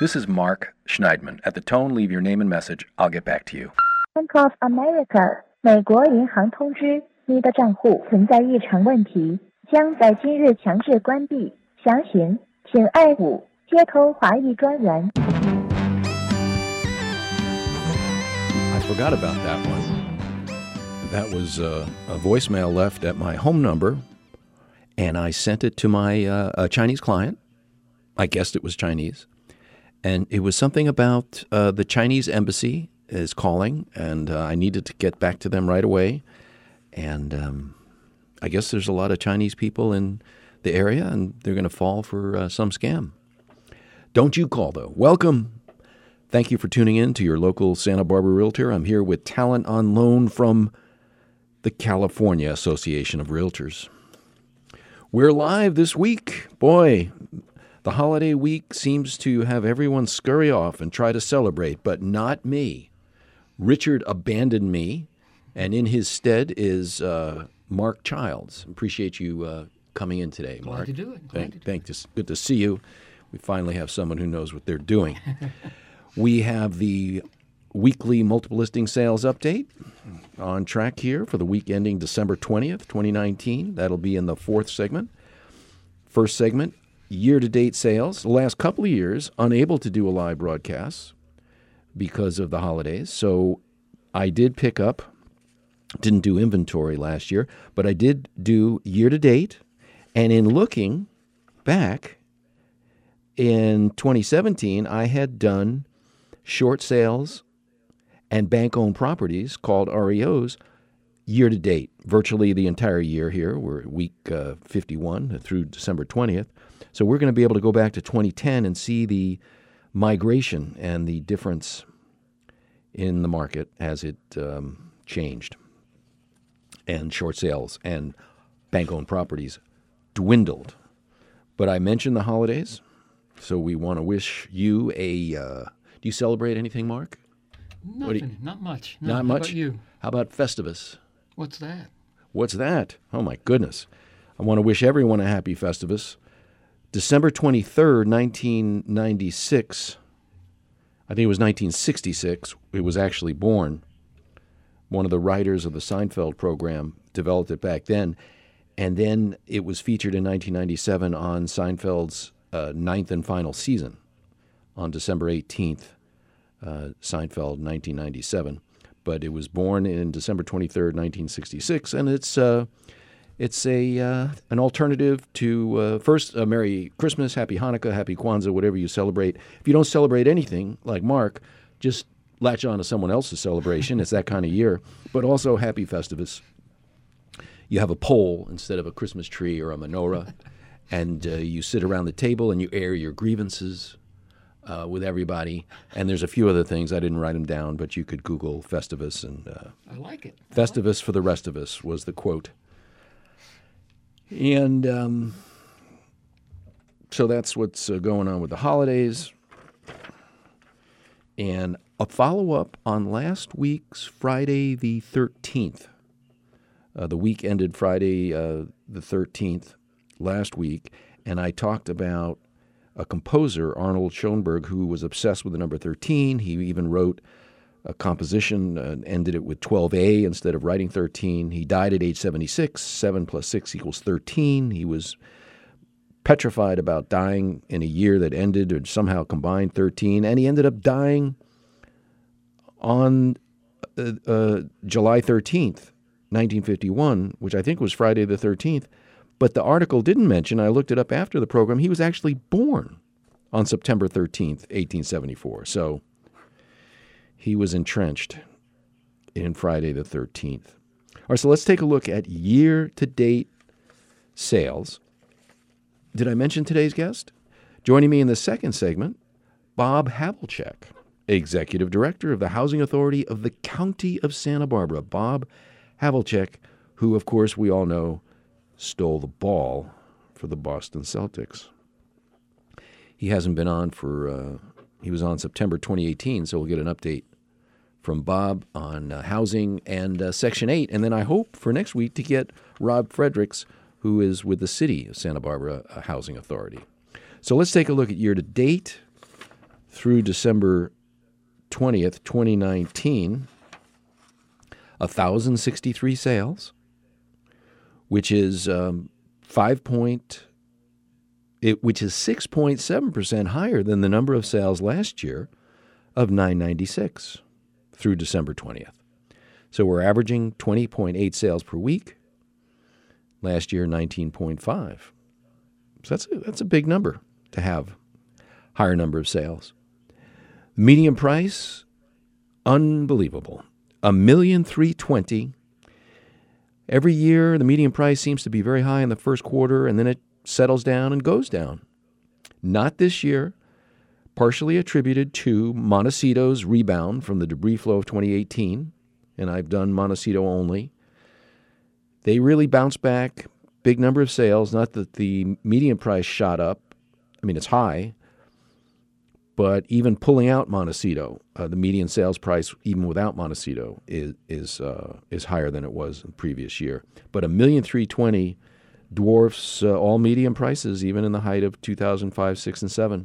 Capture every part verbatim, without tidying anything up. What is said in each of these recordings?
This is Mark Schneidman. At the tone, leave your name and message. I'll get back to you. Bank of America 美国银行通知，你的账户存在异常问题，将在今日强制关闭。详询请按五接通华裔专员。 I forgot about that one. That was uh, a voicemail left at my home number, and I sent it to my uh, a Chinese client. I guessed it was Chinese. And it was something about uh, the Chinese embassy is calling, and uh, I needed to get back to them right away. And um, I guess there's a lot of Chinese people in the area, and they're going to fall for uh, some scam. Don't you call, though. Welcome. Thank you for tuning in to your local Santa Barbara Realtor. I'm here with talent on loan from the California Association of Realtors. We're live this week. Boy, the holiday week seems to have everyone scurry off and try to celebrate, but not me. Richard abandoned me, and in his stead is uh, Mark Childs. Appreciate you uh, coming in today, Glad Mark. to do it. Glad Thank, to do thank you. Good to see you. We finally have someone who knows what they're doing. We have the weekly multiple listing sales update on track here for the week ending December twentieth, twenty nineteen. That'll be in the fourth segment. First segment, year-to-date sales. The last couple of years, unable to do a live broadcast because of the holidays. So I did pick up, didn't do inventory last year, but I did do year-to-date. And in looking back, in twenty seventeen, I had done short sales and bank-owned properties called R E Os year-to-date, virtually the entire year here. We're at week uh, fifty-one through December twentieth. So we're going to be able to go back to twenty ten and see the migration and the difference in the market as it um, changed. And short sales and bank-owned properties dwindled. But I mentioned the holidays, so we want to wish you a... Uh, do you celebrate anything, Mark? Nothing, you, not much. No, not how much? About you? How about Festivus? What's that? What's that? Oh, my goodness. I want to wish everyone a happy Festivus. December twenty-third, nineteen ninety-six, I think it was nineteen sixty-six, it was actually born. One of the writers of the Seinfeld program developed it back then, and then it was featured in nineteen ninety-seven on Seinfeld's uh, ninth and final season on December eighteenth, uh, Seinfeld nineteen ninety-seven. But it was born in December twenty-third, nineteen sixty-six, and it's uh, it's a uh, an alternative to uh, first uh, Merry Christmas, Happy Hanukkah, Happy Kwanzaa, whatever you celebrate. If you don't celebrate anything, like Mark, just latch on to someone else's celebration. It's that kind of year. But also Happy Festivus. You have a pole instead of a Christmas tree or a menorah, and uh, you sit around the table and you air your grievances Uh, with everybody, and there's a few other things. I didn't write them down, but you could Google Festivus, and uh, I like it. I Festivus like it. for the rest of us was the quote. And um, so that's what's uh, going on with the holidays. And a follow-up on last week's Friday the thirteenth. Uh, the week ended Friday uh, the thirteenth last week, and I talked about a composer, Arnold Schoenberg, who was obsessed with the number thirteen. He even wrote a composition and ended it with twelve A instead of writing thirteen. He died at age seventy-six. seven plus six equals thirteen. He was petrified about dying in a year that ended or somehow combined thirteen, and he ended up dying on uh, uh, July thirteenth, nineteen fifty-one, which I think was Friday the thirteenth. But the article didn't mention, I looked it up after the program, he was actually born on September thirteenth, eighteen seventy-four. So he was entrenched in Friday the thirteenth. All right, so let's take a look at year-to-date sales. Did I mention today's guest? Joining me in the second segment, Bob Havlicek, Executive Director of the Housing Authority of the County of Santa Barbara. Bob Havlicek, who, of course, we all know, stole the ball for the Boston Celtics. He hasn't been on for, uh, he was on September twenty eighteen, so we'll get an update from Bob on uh, housing and uh, Section eight. And then I hope for next week to get Rob Fredericks, who is with the City of Santa Barbara uh, Housing Authority. So let's take a look at year-to-date. through December twentieth, twenty nineteen, one thousand sixty-three sales, which is um, five point, it, which is six point seven percent higher than the number of sales last year of nine ninety-six through December twentieth. So we're averaging twenty point eight sales per week. Last year, nineteen point five. So that's a, that's a big number to have, higher number of sales. Median price, unbelievable. A million three twenty. Every year, the median price seems to be very high in the first quarter, and then it settles down and goes down. Not this year, partially attributed to Montecito's rebound from the debris flow of twenty eighteen, and I've done Montecito only. They really bounced back, big number of sales, not that the median price shot up. I mean, it's high, but even pulling out Montecito, uh, the median sales price, even without Montecito, is is uh, is higher than it was the previous year. But a million three twenty dwarfs uh, all median prices, even in the height of two thousand five, six, and seven.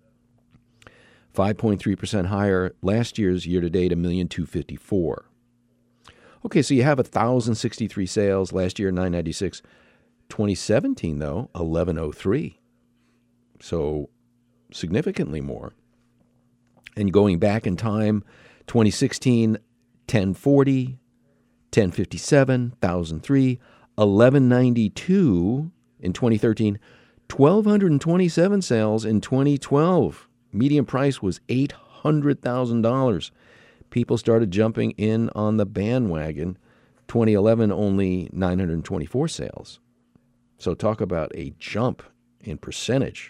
five point three percent higher last year's year-to-date, a million two fifty four. Okay, so you have one thousand sixty-three sales last year, nine ninety-six. twenty seventeen, though, eleven oh three. So significantly more. And going back in time, twenty sixteen, ten forty, ten fifty-seven, one thousand three, eleven ninety-two in twenty thirteen, one thousand two hundred twenty-seven sales in twenty twelve. Median price was eight hundred thousand dollars. People started jumping in on the bandwagon. twenty eleven, only nine hundred twenty-four sales. So talk about a jump in percentage.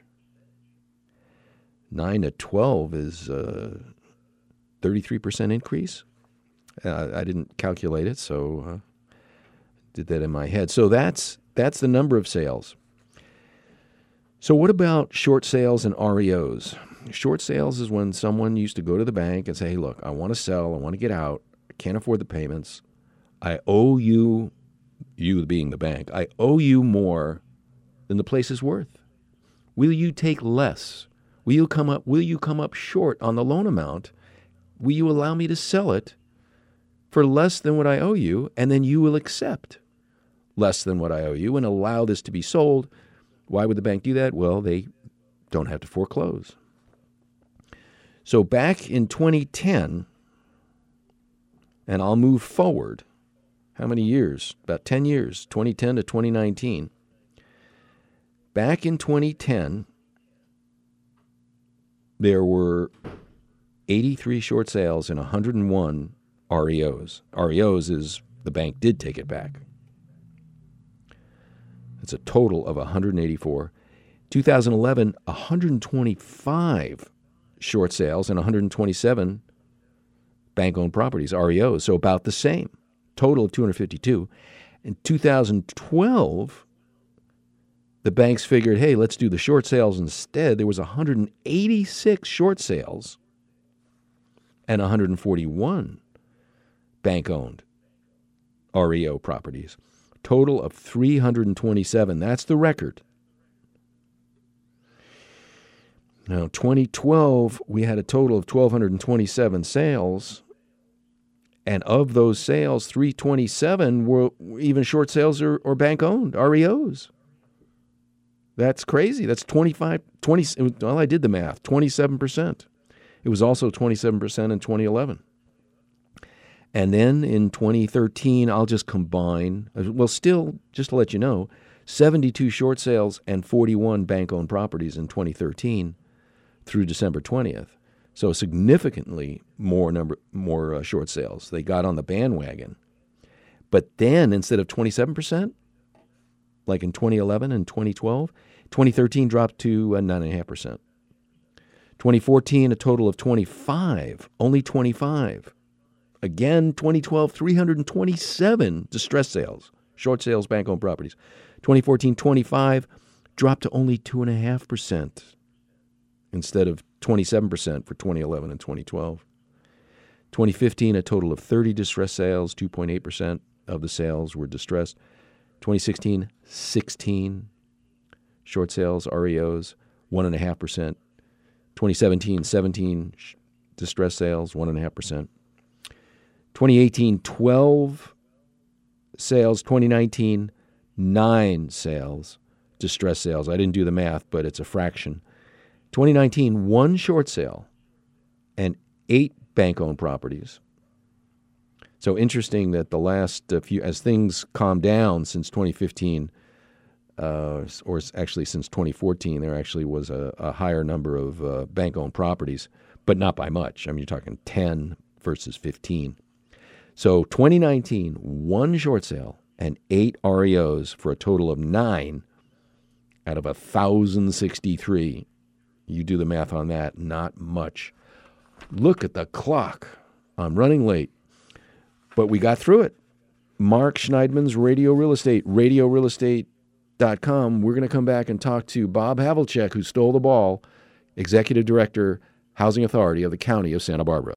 nine to twelve is a thirty-three percent increase. Uh, I didn't calculate it, so uh, did that in my head. So that's that's the number of sales. So what about short sales and R E Os? Short sales is when someone used to go to the bank and say, hey, look, I want to sell, I want to get out, I can't afford the payments, I owe you, you being the bank, I owe you more than the place is worth. Will you take less? Will you come up, will you come up short on the loan amount? Will you allow me to sell it for less than what I owe you, and then you will accept less than what I owe you and allow this to be sold? Why would the bank do that? Well, they don't have to foreclose. So back in twenty ten, and I'll move forward, how many years? About ten years, twenty ten to twenty nineteen. Back in twenty ten, there were eighty-three short sales and one hundred one R E Os. R E Os is the bank did take it back. It's a total of one hundred eighty-four. two thousand eleven, one hundred twenty-five short sales and one hundred twenty-seven bank-owned properties, R E Os, so about the same. Total of two hundred fifty-two. In two thousand twelve, the banks figured, hey, let's do the short sales instead. There was one hundred eighty-six short sales and one hundred forty-one bank-owned R E O properties. Total of three hundred twenty-seven. That's the record. Now, twenty twelve, we had a total of one thousand two hundred twenty-seven sales, and of those sales, three hundred twenty-seven were even short sales or, or bank-owned, R E Os. That's crazy. That's twenty-five, twenty, well, I did the math, twenty-seven percent. It was also twenty-seven percent in twenty eleven. And then in twenty thirteen, I'll just combine, well, still, just to let you know, seventy-two short sales and forty-one bank-owned properties in twenty thirteen through December twentieth. So significantly more number, more uh, short sales. They got on the bandwagon. But then instead of twenty-seven percent, like in twenty eleven and twenty twelve, twenty thirteen dropped to uh, nine point five percent. twenty fourteen, a total of twenty-five, only twenty-five. Again, twenty twelve, three hundred twenty-seven distressed sales, short sales, bank-owned properties. twenty fourteen, twenty-five, dropped to only two point five percent instead of twenty-seven percent for twenty eleven and twenty twelve. twenty fifteen, a total of thirty distressed sales, two point eight percent of the sales were distressed. twenty sixteen, sixteen short sales, R E Os, one point five percent twenty seventeen, seventeen distressed sales, one point five percent. twenty eighteen, twelve sales. twenty nineteen, nine sales, distressed sales. I didn't do the math, but it's a fraction. twenty nineteen, one short sale and eight bank-owned properties. So interesting that the last uh, few, as things calmed down since twenty fifteen, uh, or actually since twenty fourteen, there actually was a, a higher number of uh, bank-owned properties, but not by much. I mean, you're talking ten versus fifteen. So twenty nineteen, one short sale and eight R E Os for a total of nine out of one thousand sixty-three. You do the math on that, not much. Look at the clock. I'm running late. But we got through it. Mark Schneidman's Radio Real Estate, radio real estate dot com. We're going to come back and talk to Bob Havlicek, who stole the ball, Executive Director, Housing Authority of the County of Santa Barbara.